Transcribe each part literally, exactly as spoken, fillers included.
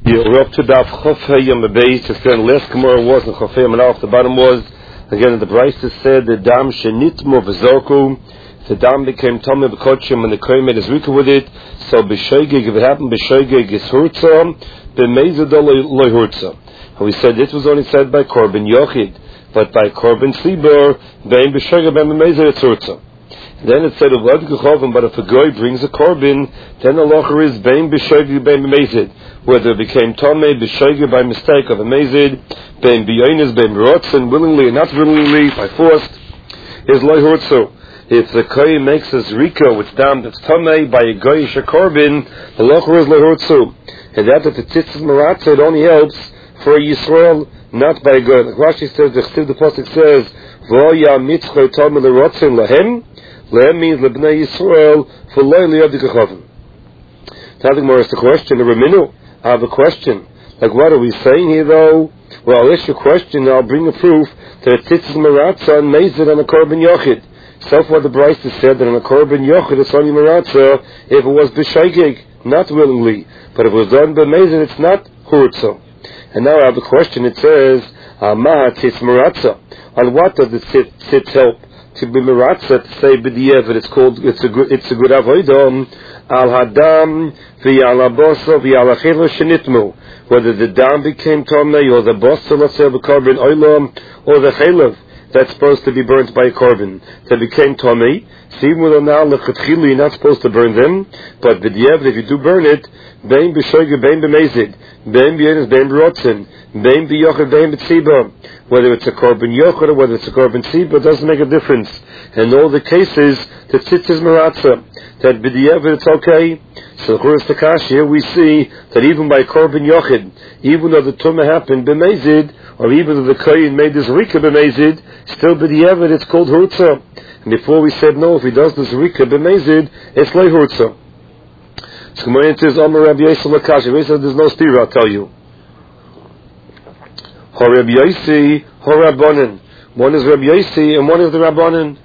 Yeah, we're up to Daf Chofei on the base. It's the last Gemara was and Chofei and off the bottom was again the Brisa said the dam shenitmo v'zoku. The dam became tummy b'kochim and the kohen made his rika with it. So b'shoigeg, if it happened b'shoigeg is hurtza, b'meizado loy hurtza. And we said this was only said by Korban Yochid, but by Korban Sibur, bein b'shoigeg bein b'meizad it's hurtza. Then it said, but if a guy brings a korban, then the locher is bein b'shoigeg bein b'meizad. Whether it became tomei b'shoigeg by mistake of a meizid, bein b'yonis bein b'rotzen, willingly and not willingly, by force, is loy hurtza. If the kohen makes a zrika with dam that's tomei by a goyish korban, the locher is loy hurtza. And that if the tzitzis maratza, it only helps for a Yisrael, not by a goy. Like Rashi says, the Chsiv the Pasuk says, v'oya mitzchoy tomei l'rotzen lahem. Lehem means lebnei Yisrael for loy li'avdi kachavim. Now the Gemara is the question, the Raminu. I have a question. Like, what are we saying here, though? Well, I'll ask you a question, and I'll bring a proof that it's tzitzis maratza and meizid on a korban yochid. So far, the Brisa said that on a korban yochid, it's only maratza if it was b'shoigeg, not willingly. But if it was done by meizid, it's not hurtza. And now I have a question. It says, Amah tzitz maratza. On what does the tzitz help? To be maratza, to say b'di'evet, it's called, it's a good, it's a good avodah. Al hadam v'yal abosa v'yal achilo shenitmu. Whether the dam became tomei or the bosa, let's say, of a korban oilam, or the chaylev that's supposed to be burnt by a korban that became tomei. See, whether now lechatchili you're not supposed to burn them, but b'di'evet, if you do burn it, bein b'shoigeg, bein b'meizid, bein b'yonis, bein b'rotzen, bein b'yochid, bein b'tziba. Whether it's a korban yochid or whether it's a korban tziba, doesn't make a difference. In all the cases, the tzitzis maratza, that b'di'evet it's okay. So the Takash here we see that even by korban yochid, even though the tumah happened b'meizid, or even though the kohen made this rika b'meizid, still b'di'evet it's called hurtza. And before we said no, if he does this rika b'meizid, it's like hurtza. So Gemara says, Amar Rabbi Yossi Lakash. Rabbi Yossi says there's no stira, I'll tell you. Ho Rabbi Yossi, ho Rabbanan. One is Rabbi Yossi and one is the Rabbanan.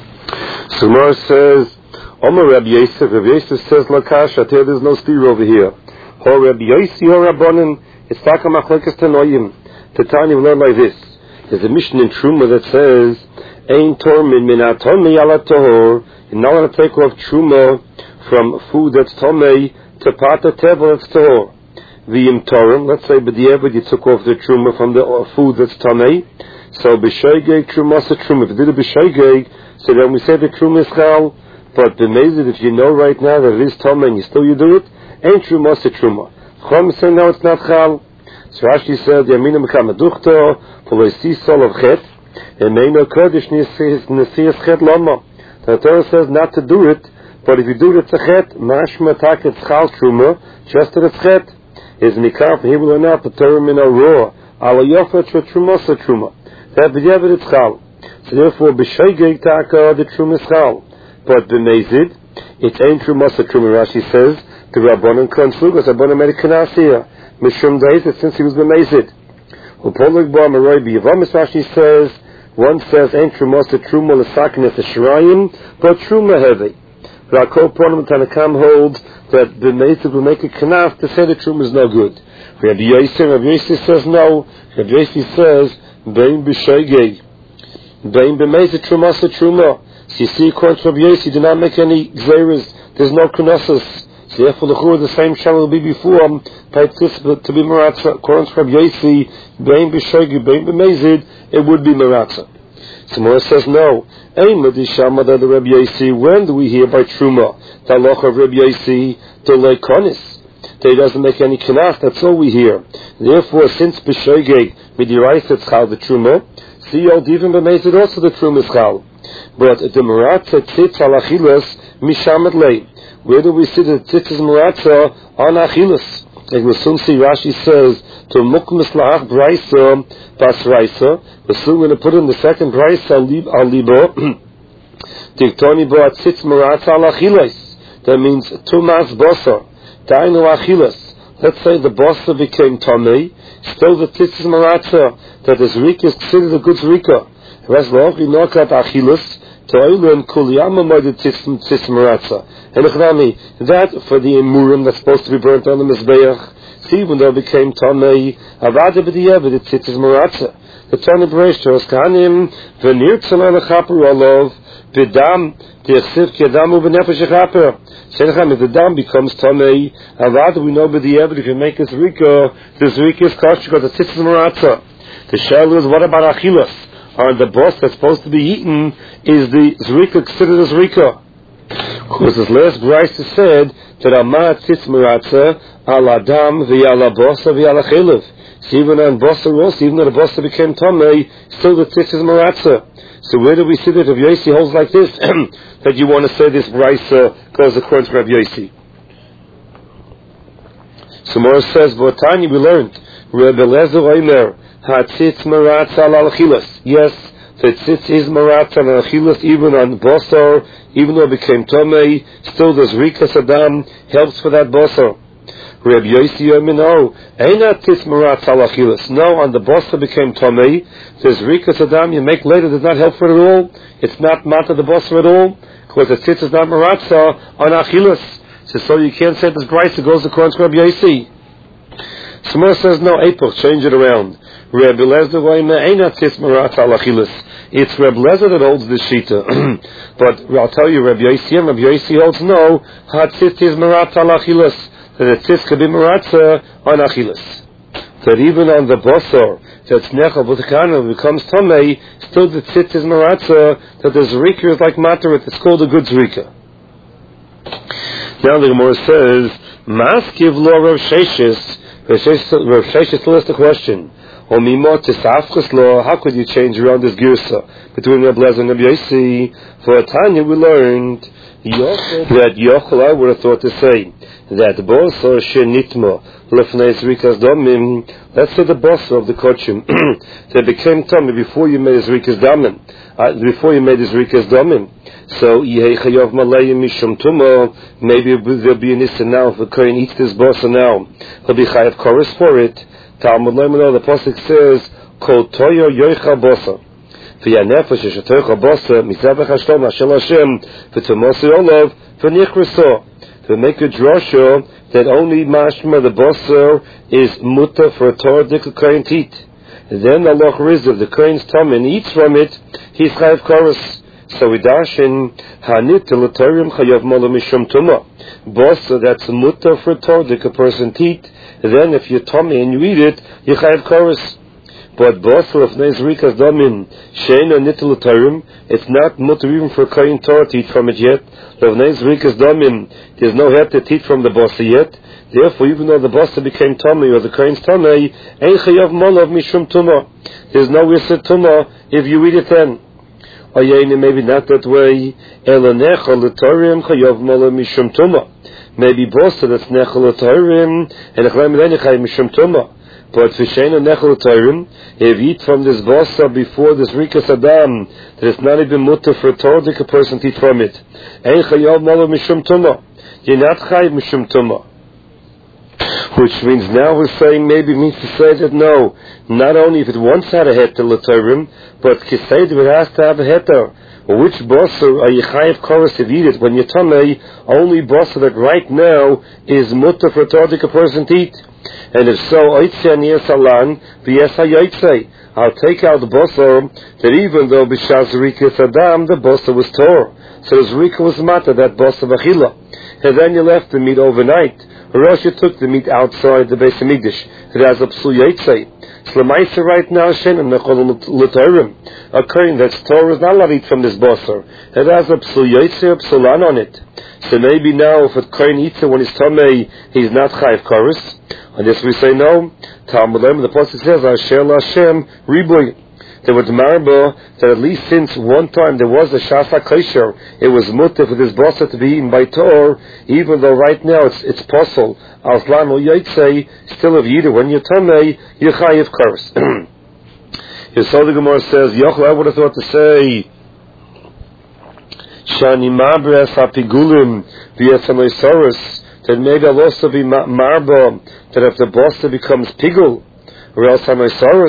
So Gemara says, Amar Rabbi Yossi, Rabbi Yossi says Lakash, I tell you there's no stira over here. Ho Rabbi Yossi, ho Rabbanan. It's taka machlekes tanoim. The Tanya we learn like this. There's a mission in Truma that says, Ein tormin min atomei ala tohor. You're not going to take off Truma from food that's tomei to pata tevel that's tohor. V'im torim, let's say b'di'evet you took off the Truma from the uh, food that's tomei. So b'shoigeg Truma sa Truma. If you did a b'shoigeg, so then we say the Truma is chal. But b'meizid, if you know right now that it is tomei and you still you do it, ain't Truma sa Truma. Chom say now it's not chal. So Rashi said, Yamina mekam aduchto, for see sol of chet, and meino kodesh nesiyas chet lama. The Torah says not to do it, but if you do it, it's a chet. Mashma tak it's chal truma, just that it's chet. Is nikaf, he will not, the Torah min roa, ala yofet for truma sa truma. That b'di'evet it's chal. So therefore, b'shoigeg taka, the truma is chal. But b'meizid, it's ain't truma sa truma, Rashi says, the Rabbanan kan sugas, Rabbanan made a kanasiyah. Mishum Daizit, since he was b'meizid. Upolig ba Maroi b'Yevamis, Rashi says, one says, ain't truma sa truma l'sakin the Shirayim, but truma heavy. Rakol Ponim Tanakam holds that the b'meizid will make a kanaf to say the truma is no good. Rabbi Yossi, Rabbi Yossi says no. Rabbi Yossi says, bein b'shoigeg, bein b'meizid truma sa truma. So you see, according to Rabbi Yossi, do not make any gzeres. There's no knossos. So therefore, the chur, the same shall will be before him, to be maratza. According to Rabbi Yossi, bein b'shoigeg, bein b'meizid, it would be maratza. So Mora says no. Ein l'dishama da the Rabbi Yossi. When do we hear by truma the halacha of Rabbi Yossi the leikonis that he doesn't make any kanaf? That's all we hear. Therefore, since b'shoigeg midiraisa it's chal the truma, see old even b'meizid also the truma is chal. But the maratza tzitz al achilas mishamet lei. Where do we see the tzitzis maratza on achilas? Like we'll soon see Rashi says, to mukmas la'ach braisa bas raisa. We're soon going to put in the second braisa al libo. Diktoni bo atzitz maratza al achilas. That means tumas bosa. Dainu achilas. Let's say the bosa became tomei. Still the tzitzis maratza. That the zrika is considered a good zrika. Res lo'ach inokat achilas. Toilen Kuliyama Moed Tzitz Maratza. And that for the Emurim that's supposed to be burnt on the Mizbeach, see, even though it became Tomei, Avada B'diavad, it's Tzitz Maratza. The Tana B'reish Toros Kahanim, V'nir Tzalal Chaper Olov, B'dam, T'echsiv Kedamu B'nefesh Chaper. Senacham, if the dam becomes Tomei, Avada, we know B'diavad, if you make this Rika, this Rika is kosher because it's Tzitz Maratza. The shell is, what about Achilas? Or the boss that's supposed to be eaten, is the Zrika considered as Rika? Because this last Brisa said that Amah Tzitz Maratza al Adam v'yala Bosa v'yala Chelev. So even on Bosa also, even though the Bosa became Tomei, still the Tzitz is Maratza. So where do we see that Rav Yossi holds like this? That you want to say this Brisa goes according to Rav Yossi. So Morris says, V'otani we learned, Reb Eliezer Omer, Ha-Tzitz Maratza al Achilas. Yes, the Tzitz is Maratza al Achilas, even on Bosa, even though it became Tomei, still the Zrika Saddam helps for that Bosa. Reb Yossi Yomino, Eina Tzitz Maratza al Achilas. No, on the Bosa became Tomei, the Zrika Saddam you make later does not help for it at all. It's not Mata the Bosa at all, because the Tzitz is not Maratza on Achilas. So, so you can't say this price, it goes according to Reb Yossi. Samar says, no, Epoch, change it around. Reb Eliezer Eina Tzitz Maratza al Achilas. It's Reb Eliezer that holds this shita. But I'll tell you, Reb Yossi and Reb Yossi holds no, Ha-Tzitz is Maratza al Achilas. That the Tzitz could be Maratza on Achilas. That even on the Bosor, that's Nechal B'Tekana, becomes Tomei, still the Tzitz is Maratza, that the Zrika is like Matarit, it's called a good Zrika. Now the Gemara says, Mas give lo Rav Sheshis, Rav Sheshis still has the question. How could you change around this girsa between Reb Eliezer and Reb Yossi? For a Tanya we learned that Yochel, I would have thought to say that the boss or shenitmo lefnei zrikas domim. Let's say the boss of the kochim that became tummy before you made zrikas domim, uh, before you made zrikas domim. So yehei chayav malayim mishum tumo. Maybe there'll be an issa now if the kohen eats this boss now, he'll be chayav chorus for it. Talmud Leimano, the pasuk says, "Kol toyo yoicha bosa, v'yanefesh shetoicha bosa mizavach hashtom hashel Hashem v'tomosi olav v'nichreso." To make a drasha that only mashma the bosa is muta for a Torah dika kohen tit. Then Allah rizv the kohen's tum and eats from it, he's chayav chorus. So we dash in hanit l'torim chayav mola mishum tuma. Bosa that's muta for a Torah dika person tit. Then if you're tummy and you eat it, you chayav chorus. But bosa of nezrikas damin sheina nitel tarim, it's not mutter even for kohen Torah to eat from it yet. Of nezrikas damin, there's no head to eat from the bosa yet. Therefore, even though the bosa became tummy or the kohen's tummy, ein chayav molav mishum tuma. There's no issa tuma if you eat it then. Or maybe not that way. Elanecha l'tarim chayav molav mishum tuma. Maybe bosa that's nechal l'tayrim and echlaim l'enechai mishum tuma. But v'sheina nechal l'tayrim, if you eat from this bosa before this rikas adam, that it's not even mutter for a Torah a person to eat from it. Ein chayav malav mishum tuma. You're not chayav mishum tuma. Which means now we're saying maybe it means to say that no, not only if it once had a heter l'tayrim, but kisayid it has to have a heter. Which bosa are you chayav chorus if you eat it when you're tamei? Only bosa that right now is mutter for a Torah a person to eat. And if so, I'll take out the bosa that even though b'shas zrika sadam the bosa was tor, so the zrika was mata, that bosa v'achila, and then you left the meat overnight, or else you took the meat outside the Beis Hamikdash. It has a psul yatzei. Slamaisa right now shenim nechol l'torim. A kohen that's tor is not allowed to eat from this bosa. It has a psul yatzei, a psulan on it. So maybe now if a kohen eats it when he's tamei, he's not chayav chorus. And this we say no. Talmud Lem, the pasuk says, Asher Lashem riboy. There was marba that at least since one time there was a shasa kosher, it was mutter for this bosa to be eaten by Tor, even though right now it's it's possible. Aslan or Yaitse, still if you eat it when you're tamei, you're chayiv chorus. So the Gemara says, Yochel, I would have thought to say, Shani Mabres Hapigulim V'Yetzamoisaurus, that maybe I'll also be marba that if the bosa becomes pigul, or else Hamaisarus,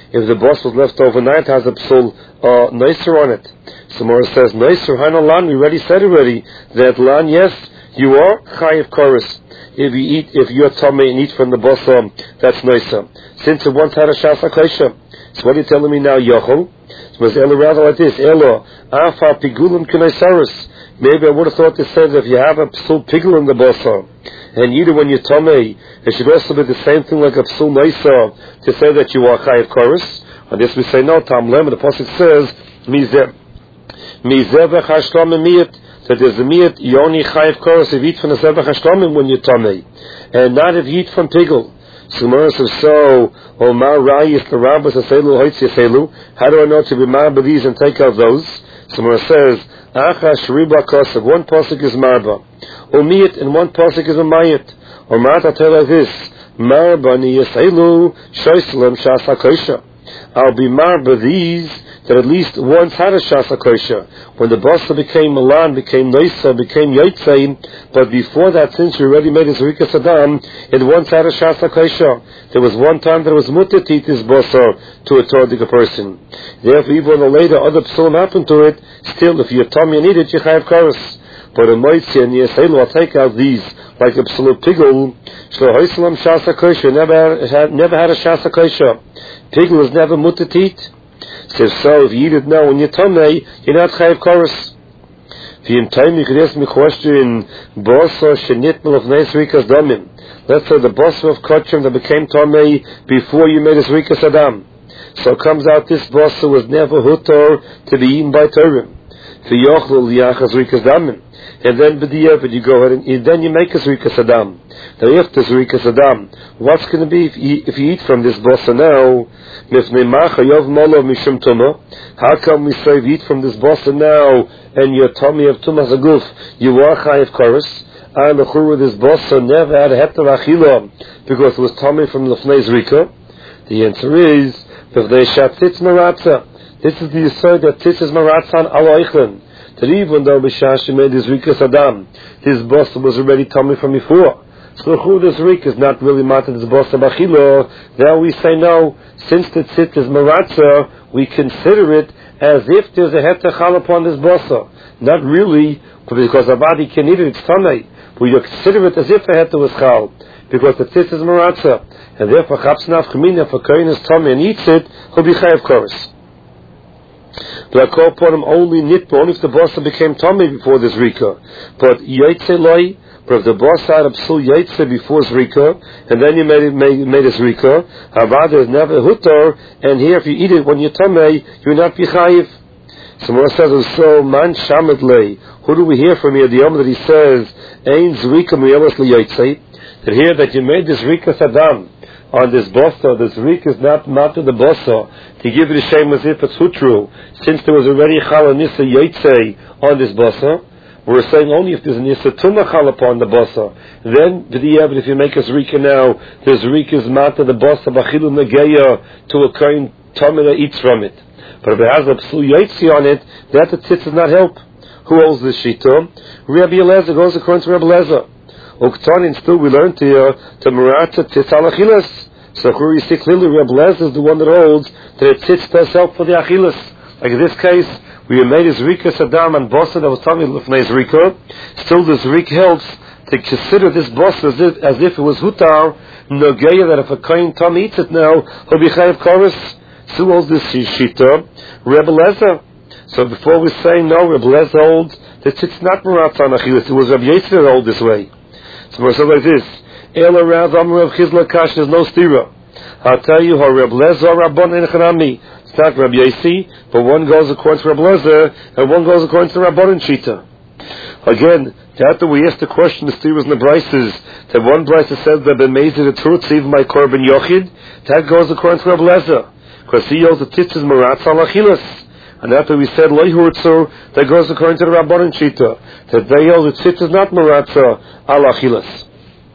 If the boss was left overnight, has a psul uh, nicer on it. So Mora says, nicer, haino lan, we already said already, that lan, yes, you are chayiv chorus. If you eat, if you're tummy and eat from the bossa, that's nicer. Since it once had a shasa kaisha. So what are you telling me now, Yochel? So was Elo rather like this, Elo, afa pigulim kunaisaris. Maybe I would have thought to say that if you have a psul pigul in the bossa, and you do when you're tummy, it should also be the same thing like a psul naisa, to say that you are chayiv chorus. On this we say, no, Tam Lem, and the Pasuk says, Mizeh, Mizeh v'chashlam miyat, that there's a miyat, you only chayiv chorus if you eat from the zevach hashlamim when you're tummy, and not if you eat from pigul. So Gemara says, so, Omar Rayis, the rabbis, Aselu, Hoitzi, Aselu, how do I know to be marba these and take out those? So Gemara says, Acha Shriba Kosev, one pasuk is marba, Umiyat, and one pasuk is Umayat. Omar, I tell you like this, Marba ni Aselu, Shoislem, Shasa Kosha. I'll be marba these that at least once had a shasa kosher. When the bossa became Milan, became Noisa, became Yaitsein, but before that, since you already made his Rika Saddam, it once had a shasa kosher. There was one time that it was mutter to eat this bossa to a Tordic person. Therefore, even when later other psulim happened to it, still, if you're tummy and eat it, you have chorus. But a Moitzi and Yeselu, I'll take out these, like a psulim pigul, Shlo Hoislam shasa kosher, never had, never had a shasa kosher. Pigul is never mutter to eat. So if so, if you eat it now when you're tummy, you're not chayiv chorus. If you're in time, you could ask me a question, bossa shenitmel of neis rikas damim. Let's say the bossa of kachim that became tummy before you made his rikas adam. So it comes out this bossa was never hutor to be eaten by Turim. For yochel yachas rikas damim. And then b'diavad you go ahead and then you make a zrikas adam. Now if the zrikas adam, what's going to be if you, if you eat from this bossa now? How come we say if you eat from this bossa now and your tummy of tumas aguf, you are chayiv chorus? And the chur this bossa never had a heter achila because it was tummy from lefnei zrika. The answer is if they shat tzitz maratza. This is the aside that tzitz is maratza on ala eichlin. That even though Bishashi made his Rikas Adam, his boss was already tummy from before. So who this Rik is not really matter his boss of Achilo. Now we say no, since the tzit is Maratza, we consider it as if there's a heter chal upon this bossa. Not really, because Avadi can eat it, it's tummy. But you consider it as if the heter was chal, because the tzit is Maratza. And therefore, Chapsnaf Chemina, if a kohen is tummy and eats it, he'll be chayav chorus. But I call upon him only nitba, only if the bossa became tummy before this rika. But yaitse loy, but if the bossa had a psul yaitse before his rika, and then you made it made, made his rika, havada is never hutor, and here if you eat it when you're tummy, you're not bichayiv. So Mora says, so man shamet lei. Who do we hear from here? The Yom that he says, ein zrika miyalas liyaitse, that here that you made this rika sadam on this bossa, this rik is not not to the bossa to give it a shame as if it's hutru, since there was already chala nisa yaitse on this bossa. We're saying only if there's a nisa tuma chal upon the bossa. Then v'diyah, but if you make a zrika now, this rik is not to the bossa b'chilu negeya to a kain tummy that eats from it. But if it has a psul yaitse on it, that the tzitz does not help. Who holds this shita? Rabbi Eliezer goes according to Rabbi Eliezer. Uktanin, still we learned here to Maratza tzitz al achilas. So we see clearly Reb Lezer is the one that holds that it tzitz does help for the achilas. Like in this case, we made his rika sadam and bossa that was talking about his rika. Still, this rika helps to consider this bossa as if, as if it was hutar nogeya that if a kohen tam eats it now, he'll be chayav chorus. So holds this shita Reb Lezer. So before we say no, Reb Lezer holds that it's not Maratza on achilas. It was Reb Yisrael that holds this way. So we're saying like this. Ela Rav Amar Rav Chizla Kash, there's no stira. I'll tell you how Reb Lezer Rabbon and Chanami. It's not Reb Yasi, but one goes according to Reb Lezer and one goes according to Rabbon and Shita. Again, after we asked the question, the stiras and the brises, that one brise says that b'meizer the truth even my korban yochid, that goes according to Reb Lezer, because he holds the tzitz is maratz al achilas. And after we said loy hurtzu, that goes according to the Rabbon and Shita, that they hold the tzitz is not maratza al achilas.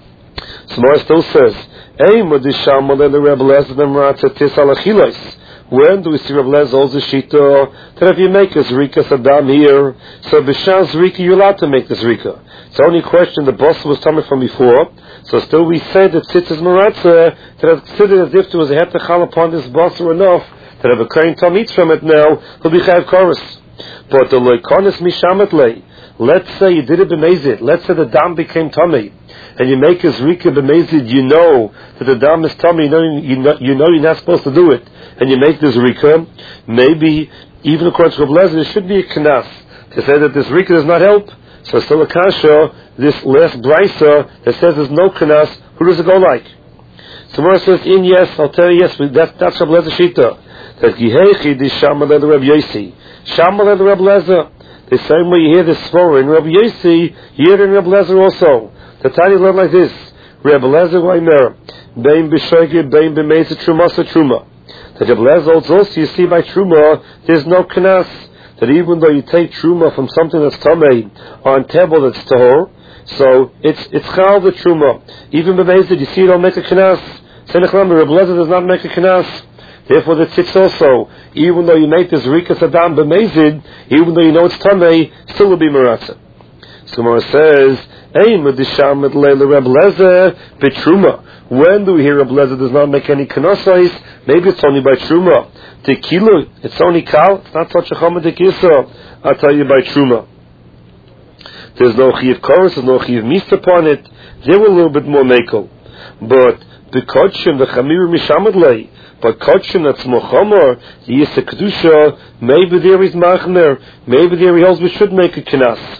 So Mara still says, why When do we see Reb Lezer holds the shita that if you make a zrika sadam here, so b'shas zrika you're allowed to make the zrika. It's the only question the boss was coming from before. So still we say that tzitzis maratza that is considered as if there was a hetachal upon this boss or enough that if a kohen tom eats from it now, he'll be chayav chorus. But the loikonis mishamet lei. Let's say you did it b'mezid. Let's say the dam became tummy, and you make a zrika b'mezid. You know that the dam is tummy. You know, you know you know you're not supposed to do it, and you make this zrika. Maybe even according to Reb Lezer, there should be a knas to say that this zrika does not help. So still a kasha. This last brisa that says there's no knas. Who does it go like? So Mora says in yes, I'll tell you yes. That's that's Reb Lezer shita. That gihechi di shamal the Reb Yosi, shamal the Reb Lezer. The same way you hear this svara in Reb Yosi, you hear it in Reb Lezer also. The Tanya learned like this: Reb Lezer Weimer, bein b'shoigid, bein b'mezid truma sa truma. That Reb Lezer holds also, you see by truma, there's no knas. That even though you take truma from something that's tamei on table that's tahor, so it's it's chal the truma. Even b'mezid, you see, you don't make a knas. Senechlam, Reb Lezer does not make a knas. Therefore, the tzitz also, even though you make this rikas adam b'mezid, even though you know it's tamei, still will be maratza. So Gemara says, "Ein medisham et leila Reb Lezer b'truma." When do we hear Reb Lezer does not make any kanosais? Maybe it's only by truma. Tekilu, it's only kal. It's not such a chama dekisa. I'll tell you by truma. There's no chiv chorus, there's no chiv mist upon it. They were a little bit more mekel, but the kodshim, the chamir mishamad lei. But kodshim that's mochomer, the yisa kedusha, maybe there is machmer, maybe there he holds we should make a kinas.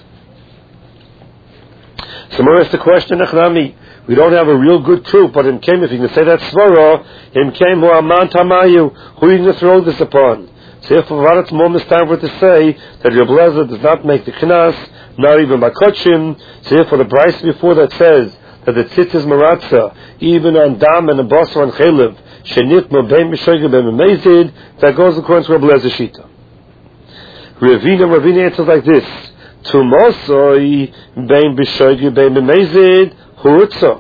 So more is the question, Achnami. We don't have a real good proof, but him came, if you can say that svara, him came who aman tamayu, who you can throw this upon. So if what it's more mistaken to say that Reb Lezer does not make the kinas, not even by kodshim, so if for the price before that says that the tzitz is maratza, even on dam and a basar and chelev, shenit mo bein mishoigah bein b'mezid, that goes according to Reb Lezer shita. Ravina, Ravina answers like this: Tumosoi bein b'shoigah bein b'mezid hurutza.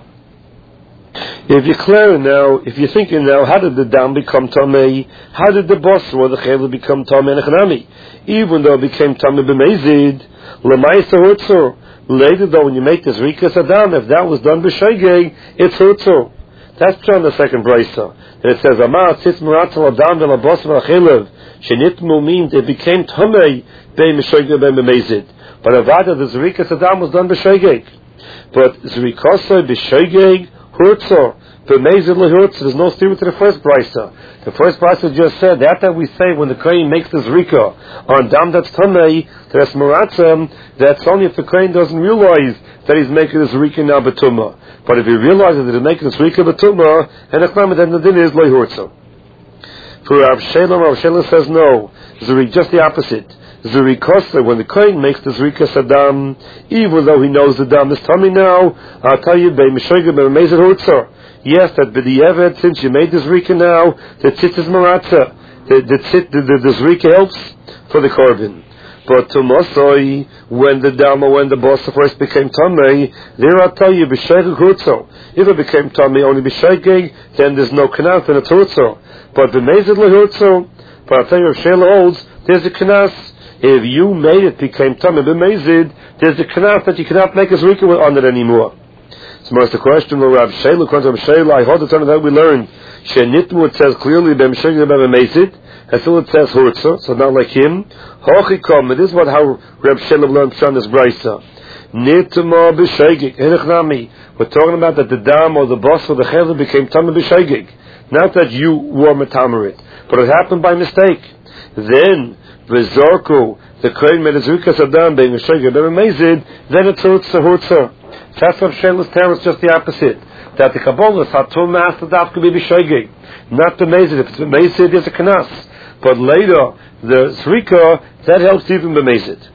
If you're clear now, if you're thinking now, how did the dam become tamei? How did the basar or the chelev become tamei nechanami? Even though it became tamei b'mezid, l'maisa hurutza. Later, though, when you make this rikas adam, if that was done b'shoigeg, it's hurtzo. That's on the second brisa. And it says, "Amar tzitz meratzal adam v'labos v'achelev shenitmu," means it became tamei bein b'shoigeg bein b'mezid. But avada the rikas adam was done b'shoigeg. But zrikosoi b'shoigeg hurtzo. B'mezid lehurtzo. There's no steer to the first brisa. The first brisa just said that that we say when the kohen makes this rika on dam that's tamei, that's meratzim. That's only if the kohen doesn't realize that he's making this rika now betuma. But if he realizes that he's making this rika betuma, and the then the din is lehurtzo. For Rav Shalom, Rav Shalom says no. Zuri, just the opposite. Zurikosa, when the kohen makes this rika sadam, even though he knows the dam is tummy now, I'll tell you, bei mishoigah b'mezid hurtzo. Yes, that b'di'evet, since you made this rika now, the tzitz is maratza. The the tzit, the, the, this rika helps for the korban. But tumosoi, when the dama, when the boss first became tamei, there I'll tell you, b'shoigeg hurtzo. If it became tamei only b'shoigeg, then there's no knas and it's hurtzo. But b'mezid lehurtzo, but I'll tell you, if Shela holds, there's a knas. If you made it became tamei b'mezid, there's a knas that you cannot make a rika on it anymore. So most the question of Rav Shela, according to Rav Shela, I hold the time that we learned, Shenitmu, it says clearly, b'meshogeg b'mezid, and still it says hurtza, so not like him. Hochikom, it is what how Rav Shela learned from this brisa. Nitma b'shogeg, henechnami. We're talking about that the dam or the boss or the chelev became tamei b'shogeg. Not that you were metamer it, but it happened by mistake. Then, v'zorku, the kohen made a zrikas adam being b'shogeg b'mezid, then it's hurtza, hurtza. That's what Shela's terror is just the opposite. That the Kabbalah Satum Master Daf could be b'shoigeg, not the Mezid. If it's the Mezid, there's a Kanas. But later, the Srika, that helps even b'mezid.